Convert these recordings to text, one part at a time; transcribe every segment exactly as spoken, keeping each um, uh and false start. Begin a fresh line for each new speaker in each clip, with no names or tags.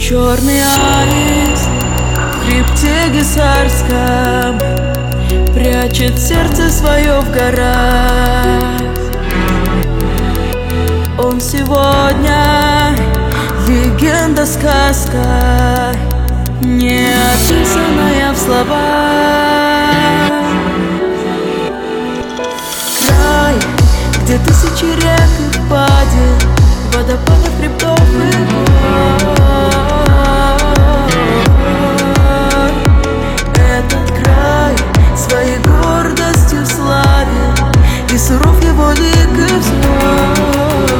Черный аист в хребте гисарском прячет сердце свое в горах. Он сегодня легенда, сказка, не описанная в словах. Край, где тысячи рек и впадин, водопадов, хребтов и гор. Этот край своей гордостью славен, и суров его лик и взор.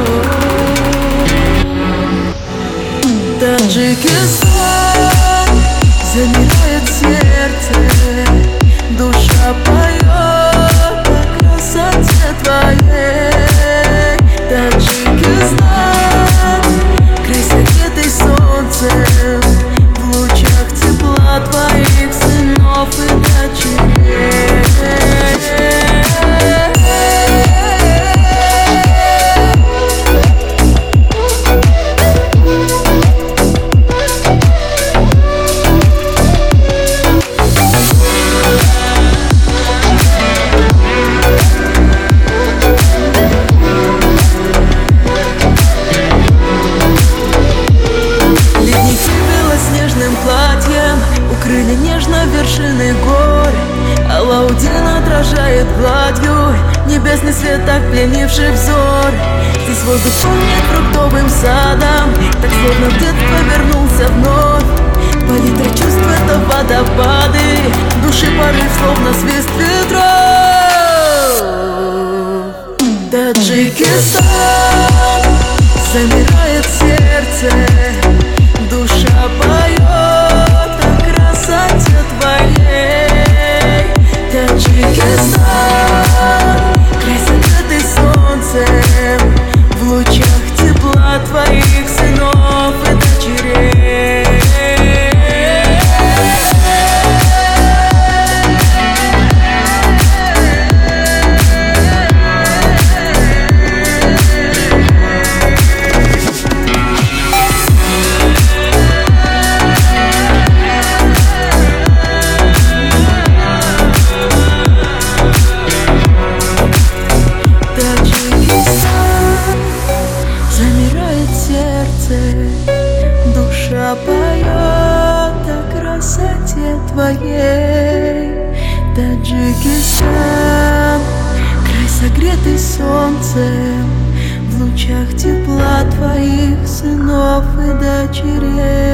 Таджикистан, замирает сердце, душа поет о красоте твоей. Таджикистан, край согретый солнцем, в лучах тепла твоих сынов и дочерей. Укрыли нежно вершины гор, Алаудин отражает гладью небесный свет, так пленивший взор. Здесь воздух пахнет фруктовым садом, так словно в детство вернулся вновь. Палитра чувств — это водопады, души порыв, словно свист ветров. Таджикистан, замирает сердце, душа поет о красоте твоей. Таджикистан, край согретый солнцем, в лучах тепла твоих сынов и дочерей. Душа поет о красоте твоей. Таджикистан, край согретый солнцем, в лучах тепла твоих сынов и дочерей.